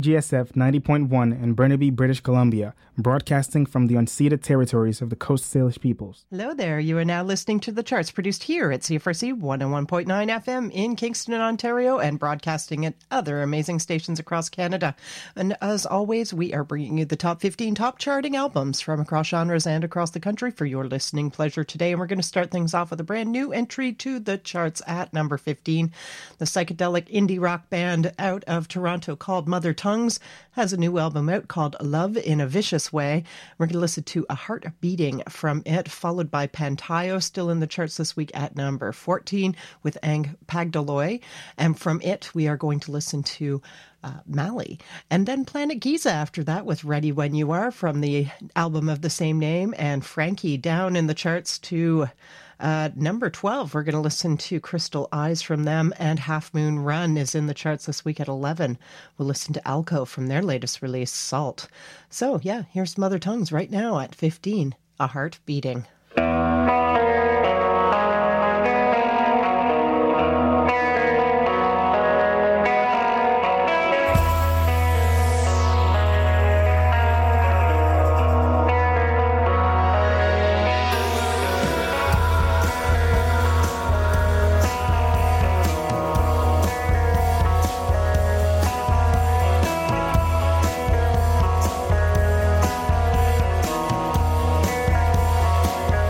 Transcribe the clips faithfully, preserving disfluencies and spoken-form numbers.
G S F ninety point one in Burnaby, British Columbia, broadcasting from the unceded territories of the Coast Salish peoples. Hello there. You are now listening to The Charts, produced here at C F R C one oh one point nine F M in Kingston, Ontario, and broadcasting at other amazing stations across Canada. And as always, we are bringing you the top fifteen top charting albums from across genres and across the country for your listening pleasure today. And we're going to start things off with a brand new entry to the charts at number fifteen. The psychedelic indie rock band out of Toronto called Mother Tongue has a new album out called Love in a Vicious Way. We're going to listen to A Heart Beating from it, followed by Pantayo, still in the charts this week at number fourteen with Ang Pagdaloy. And from it, we are going to listen to uh, Mali. And then Planet Giza after that with Ready When You Are from the album of the same name. And Frankie down in the charts to Uh, number twelve, we're going to listen to Crystal Eyes from them, and Half Moon Run is in the charts this week at eleven. We'll listen to Alco from their latest release, Salt. So, yeah, here's Mother Tongues right now at fifteen, A Heart Beating. Thank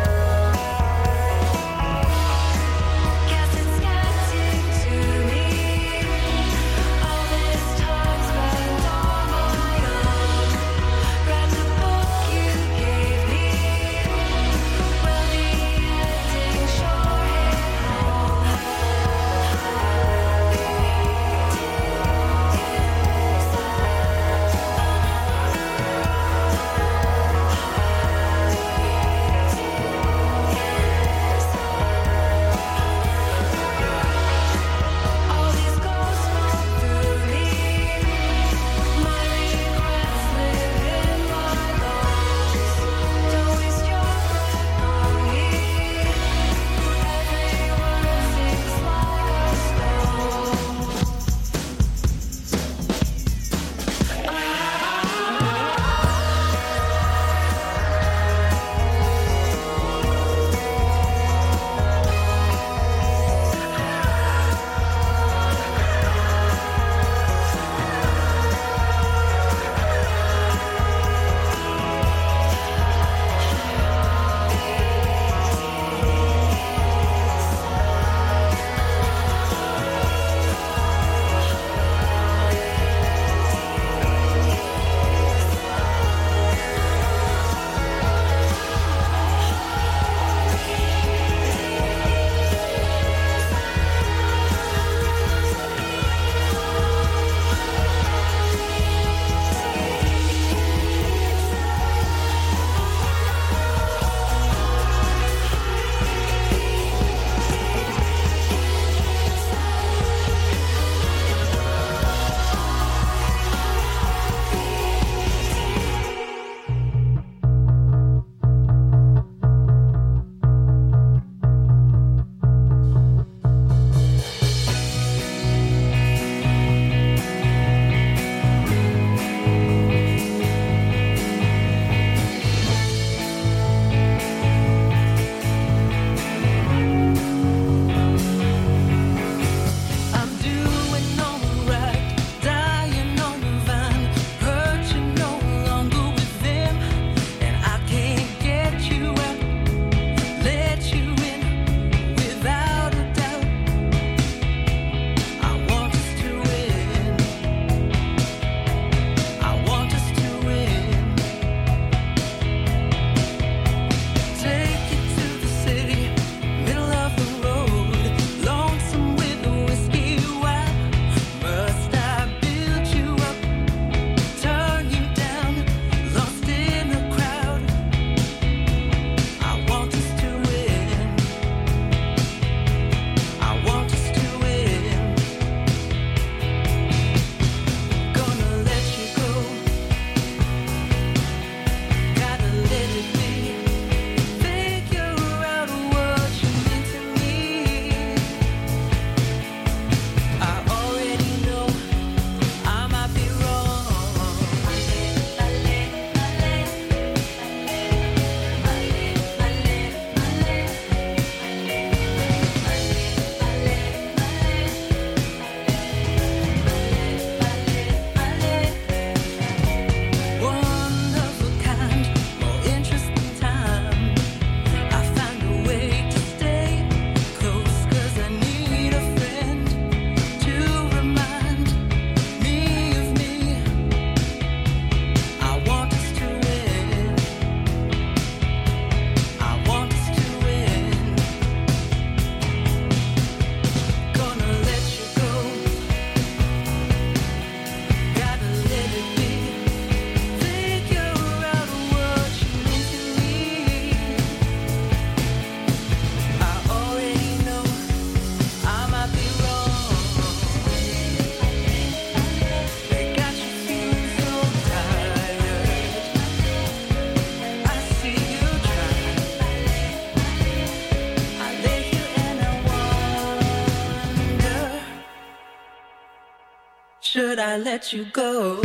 I let you go?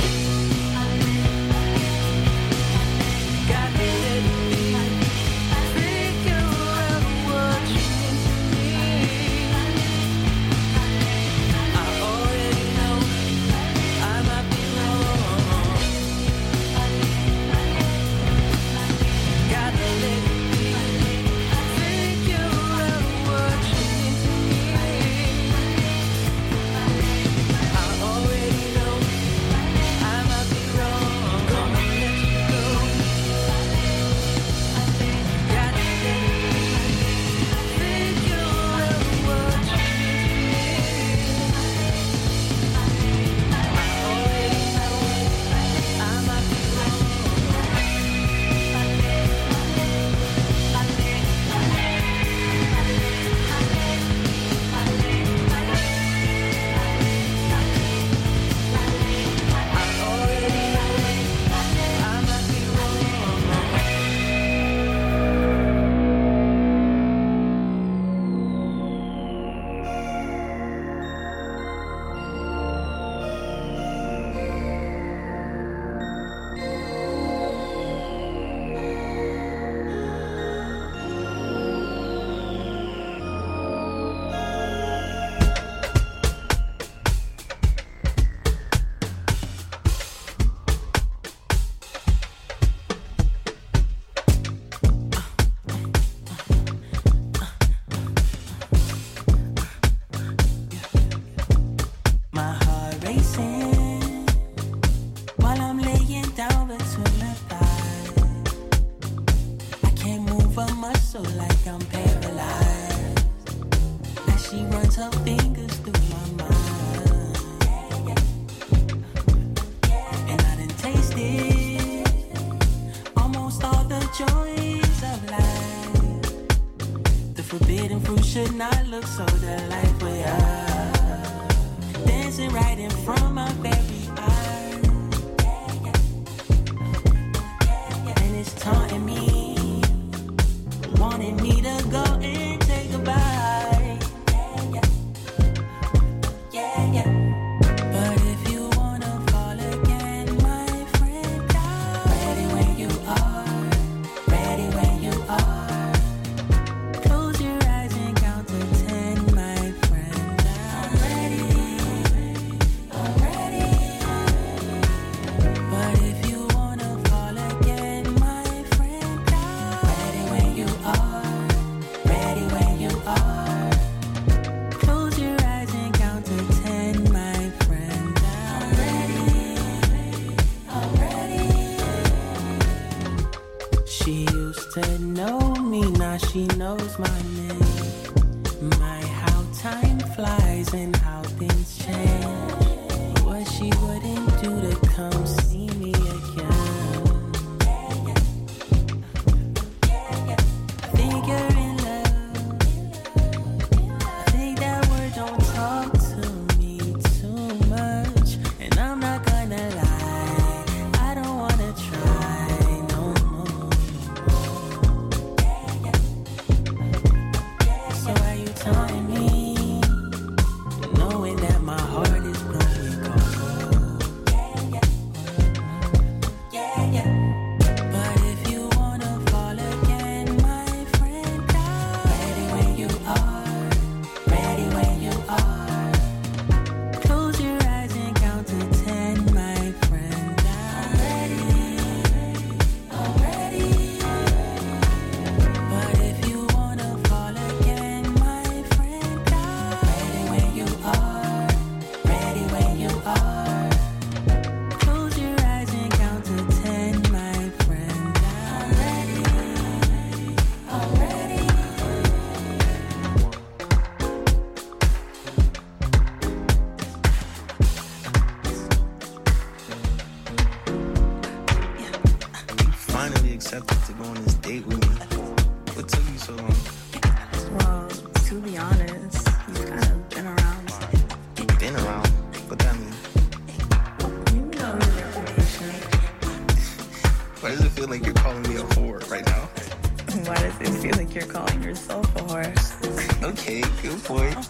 Why does it feel like you're calling me a whore right now? Why does it feel like you're calling yourself a whore? Okay, good point.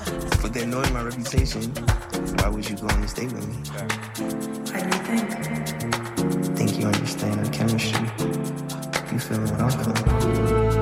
For then knowing my reputation, why would you go on this date with me? Why do you think? Think you understand our chemistry. You feeling what I'm feeling.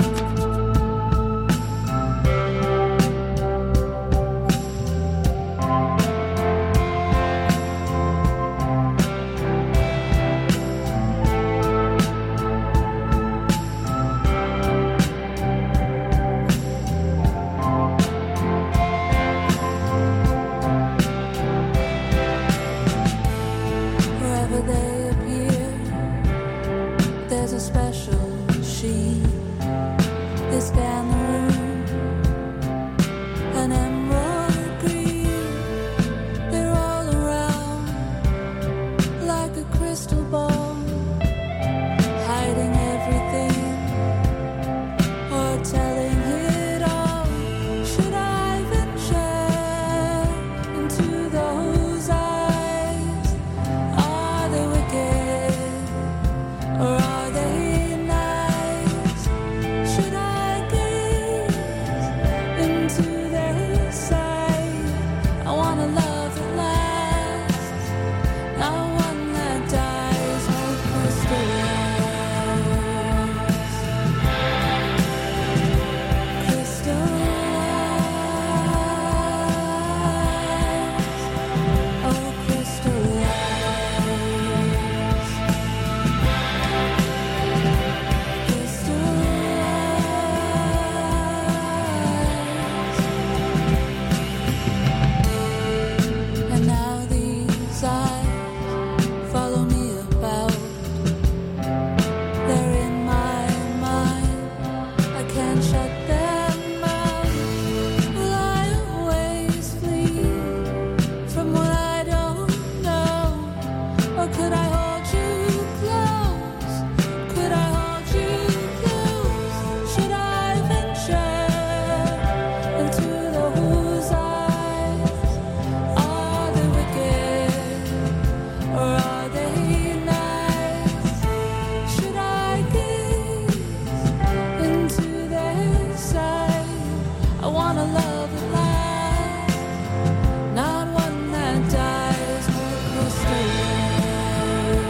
Not one that dies or crystallizes.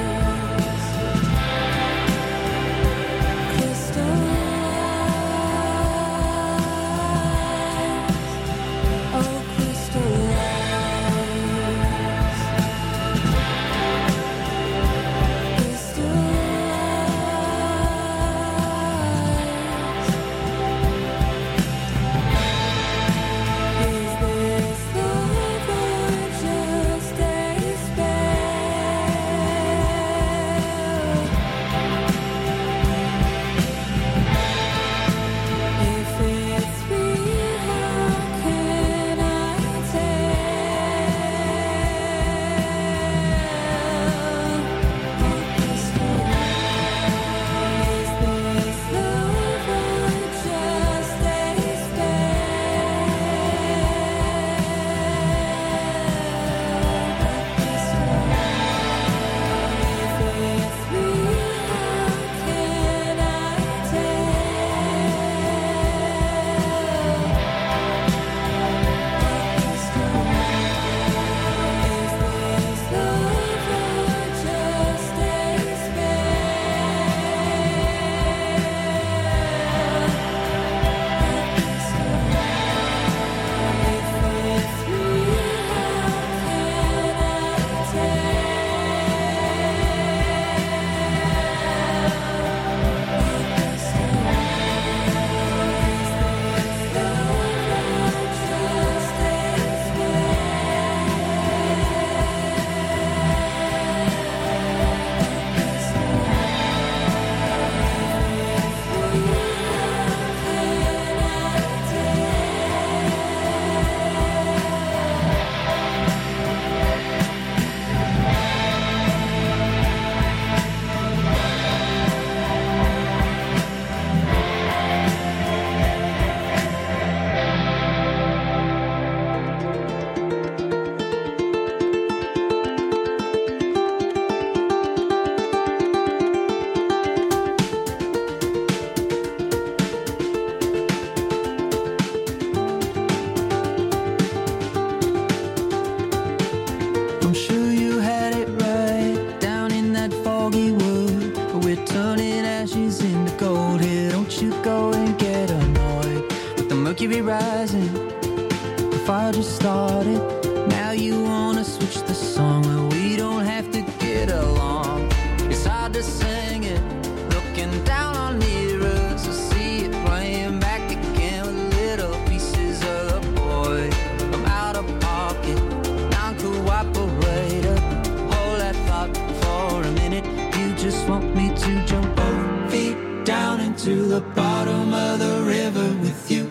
just want me to jump both feet down into the bottom of the river with you.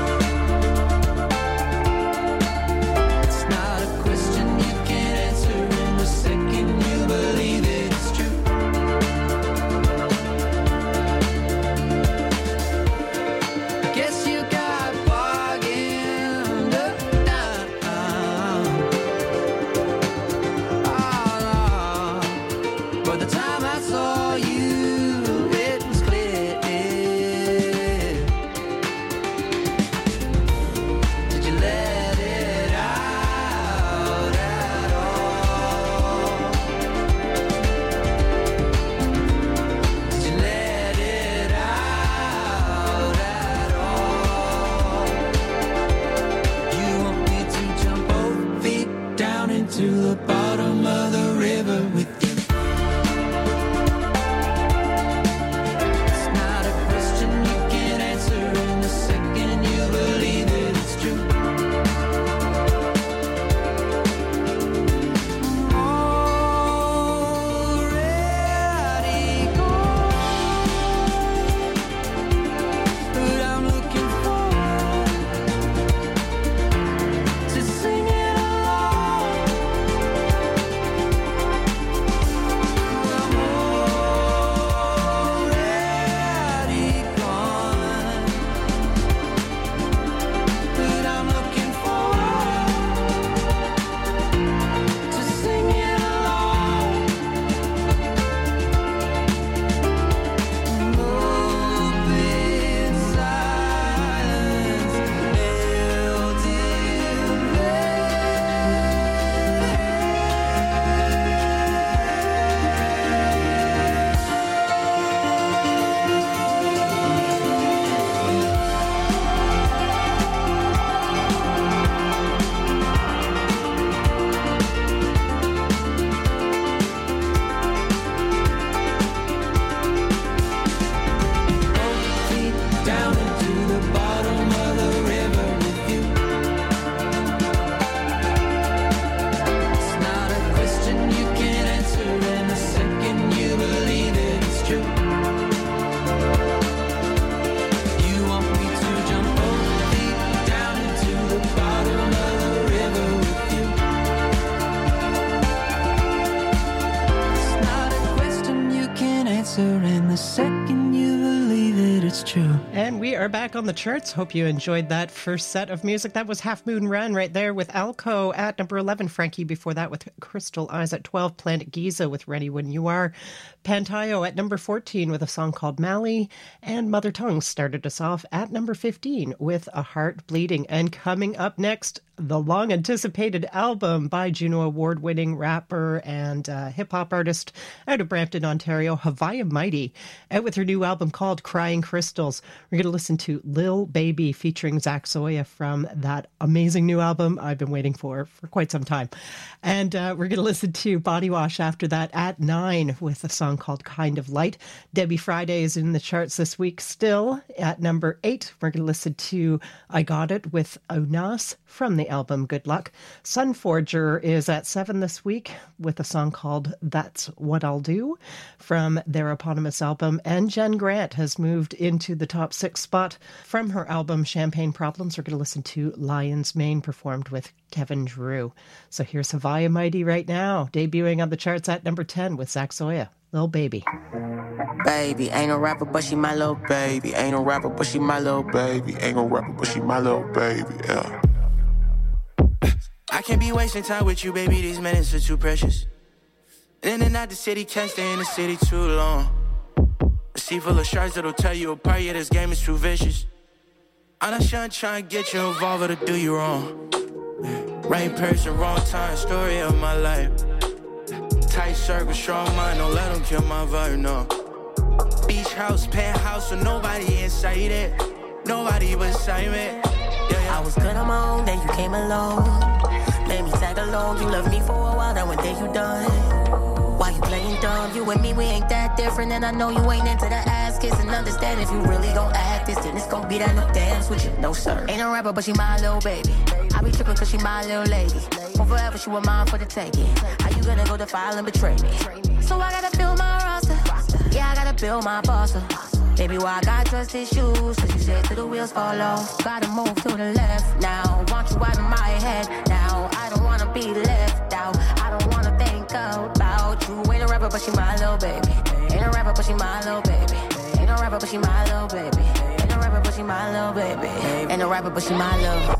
It's not a question you can answer in the second you believe it's true. I guess you got bargained up down. Oh, by the time I saw you, it was clear. Did you let it out at all? Did you let it out at all? You want me to jump both feet down into the bottom of the river with you. It's not a question you can answer in the second you believe that it's true. I'm already gone, but I'm looking forward to singing along. I'm already gone, but I'm looking forward to singing along. Open silence, held in both feet down into the bottom of the river with you. It's not a question you can answer in the second you believe that it's true. You want me to jump both feet down into the bottom of the river with you. It's not a question you can answer in the second you believe that it's true. And we are back on the charts. Hope you enjoyed that first set of music. That was Half Moon Run right there with Alco at number eleven. Frankie before that with Crystal Eyes at twelve. Planet Giza with Ready When You Are. Pantayo at number fourteen with a song called Mali. And Mother Tongue started us off at number fifteen with A Heart Bleeding. And coming up next, the long-anticipated album by Juno Award-winning rapper and uh, hip-hop artist out of Brampton, Ontario, Haviah Mighty, out with her new album called Crying Crystals. We're going to listen to Lil Baby featuring Zach Zoya from that amazing new album I've been waiting for for quite some time. And uh, we're going to listen to Body Wash after that at nine with a song called Kind of Light. Debbie Friday is in the charts this week still at number eight. We're going to listen to I Got It with Onas from the album Good Luck. Sunforger is at seven this week with a song called That's What I'll Do from their eponymous album. And Jen Grant has moved into the top six spot from her album Champagne Problems. We're going to listen to Lion's Mane performed with Kevin Drew. So here's Haviah Mighty right now, debuting on the charts at number ten with Zach Zoya, Lil Baby. Baby, ain't no rapper, but she my little baby. Ain't no rapper, but she my little baby. Ain't no rapper, but she my little baby, yeah. I can't be wasting time with you, baby. These minutes are too precious. In and out the city, can't stay in the city too long. A sea full of sharks that'll tear you apart, yeah, this game is too vicious. I'm not sure I'm trying to get you involved or to do you wrong. Right person, wrong time, story of my life. Tight circle, strong mind, don't let them kill my vibe, no. Beach house, penthouse, so nobody inside it. Nobody beside me. Yeah, yeah. I was good on my own, then you came along. Made me tag along, you loved me for a while, then one day you done. Why you playing dumb? You and me, we ain't that different. And I know you ain't into the ass kiss. And understand if you really gon' act this, then it's gon' be that no dance with you, no sir. Ain't no rapper, but she my little baby. I be trippin' cause she my little lady. For forever, she was mine for the taking. How you gonna go defile and betray me? So I gotta fill my roster. feel my boss up. Baby, why I got trusted shoes? Cause you said till the wheels fall off. Gotta move to the left now. Want you out of my head now. I don't wanna be left out. I don't wanna think about you. Ain't a rapper, but she my little baby. Ain't a rapper, but she my little baby. Ain't a rapper, but she my little baby. Ain't a rapper, but she my little baby. Ain't a rapper, but she my little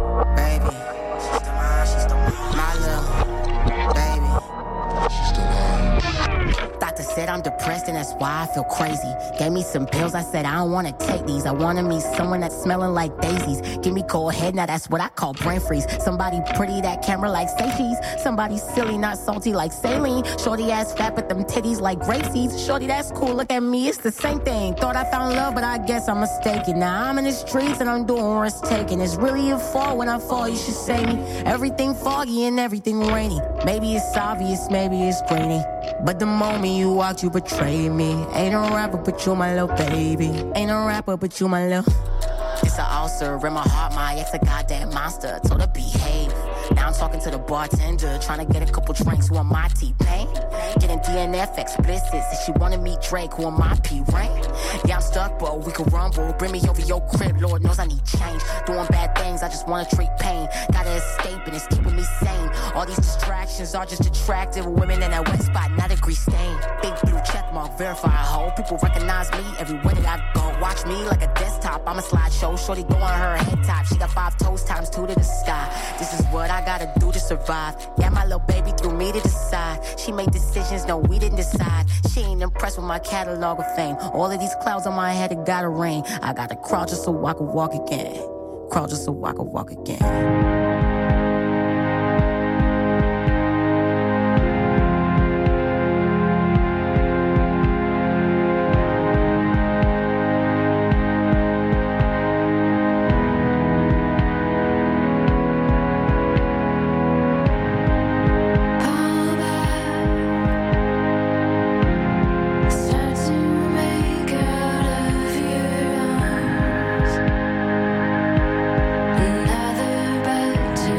baby. She's the mom, she's the mom. My little baby. She's the mom. Doctor said I'm depressed and that's why I feel crazy. Gave me some pills, I said I don't wanna take these. I wanna meet someone that's smelling like daisies. Give me cold head, now that's what I call brain freeze. Somebody pretty, that camera like say cheese. Somebody silly, not salty like saline. Shorty ass fat, but them titties like grape seeds. Shorty, that's cool, look at me, it's the same thing. Thought I found love, but I guess I'm mistaken. Now I'm in the streets and I'm doing risk taking. It's really a fall, when I fall you should save me. Everything foggy and everything rainy. Maybe it's obvious, maybe it's grainy. But the moment you walked, you betrayed me. Ain't a rapper, but you my little baby. Ain't a rapper, but you my little. It's an ulcer in my heart, my ex a goddamn monster. Told her behave. Now I'm talking to the bartender, trying to get a couple drinks. Who on my T-Pain? Getting D N F explicit. Said she wanna meet Drake, who on my P-Rain? Yeah, I'm stuck, bro, we can rumble. Bring me over your crib, Lord knows I need change. Doing bad things, I just wanna treat pain. Gotta escape and it's keeping me sane. All these distractions are just attractive. Women in that wet spot, not a grease stain. Big blue check mark, verify hoe. People recognize me everywhere that I go. Watch me like a desktop, I'm a slideshow. Shorty go on her head top. She got five toes times two to the sky. This is what I gotta do to survive. Yeah, my little baby threw me to the side. She made decisions, no, we didn't decide. She ain't impressed with my catalog of fame. All of these clouds on my head, it gotta rain. I gotta crawl just so I can walk again. Crawl just so I can walk again. Another bad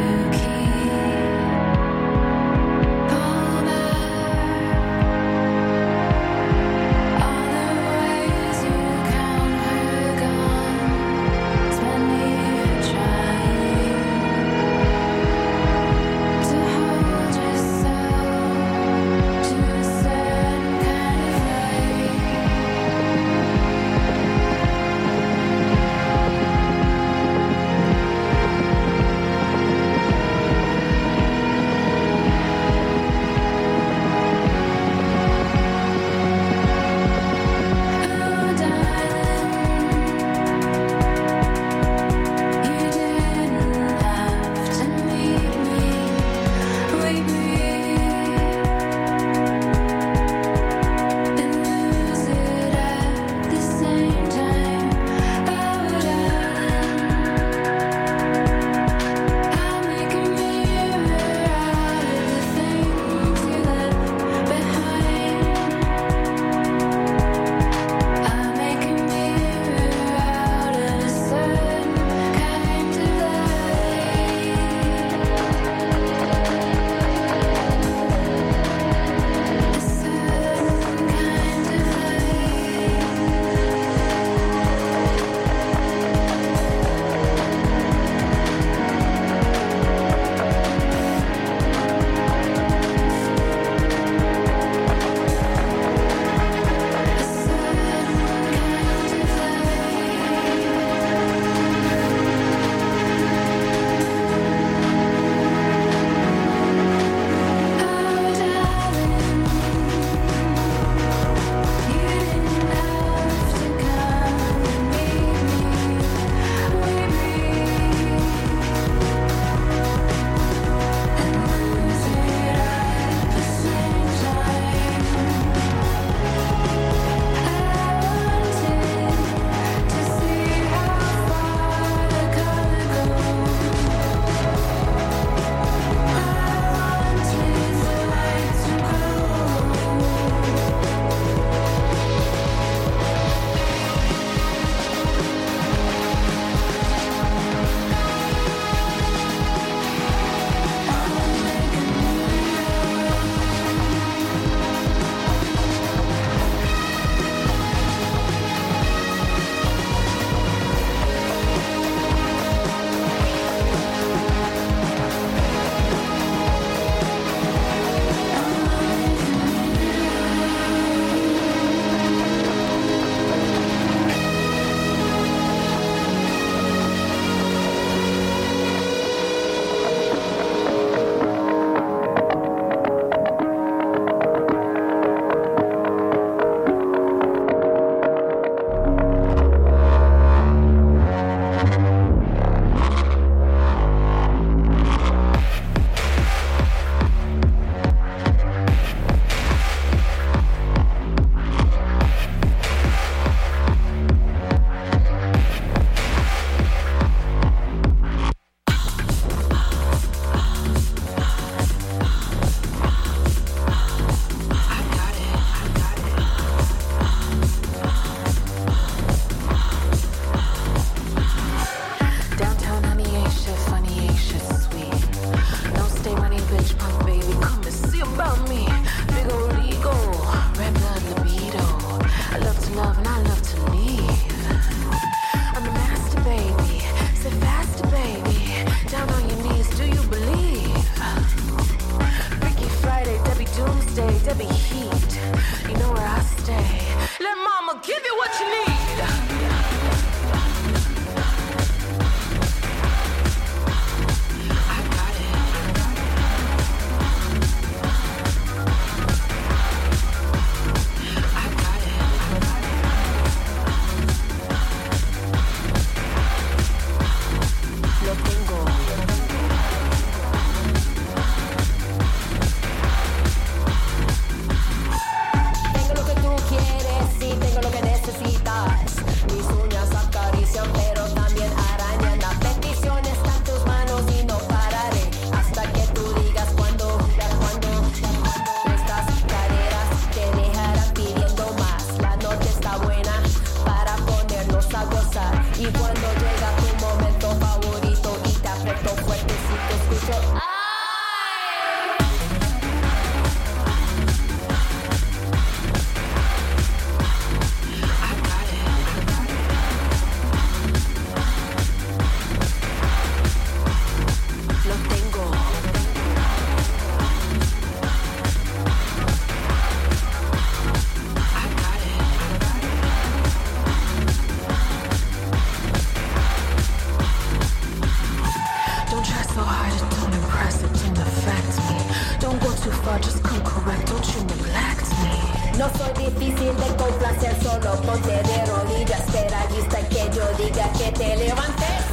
heat. You know where I stay. Let mama give you what you need. No soy difícil de complacer, solo ponte de rodillas, espera y hasta que yo diga que te levantes.